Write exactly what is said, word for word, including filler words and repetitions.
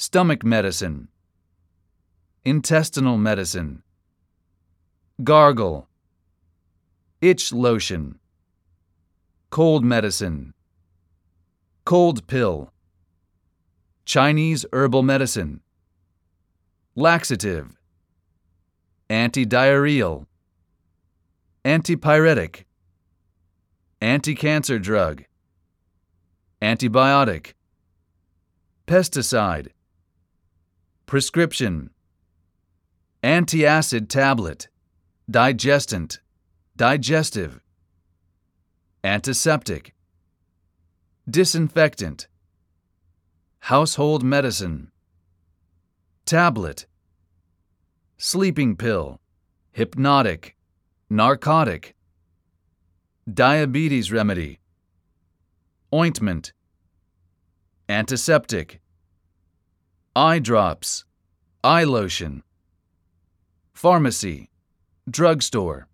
stomach medicine, intestinal medicine, gargle, itch lotion, cold medicine, cold pill, Chinese herbal medicine, laxative, antidiarrheal, antipyretic, anti-cancer drug, antibiotic, pesticide, prescription, antacid tablet, digestant, digestive, antiseptic, disinfectant, household medicine, tablet, sleeping pill, hypnotic, narcotic, diabetes remedy, ointment, antiseptic, eye drops, eye lotion, pharmacy, drugstore.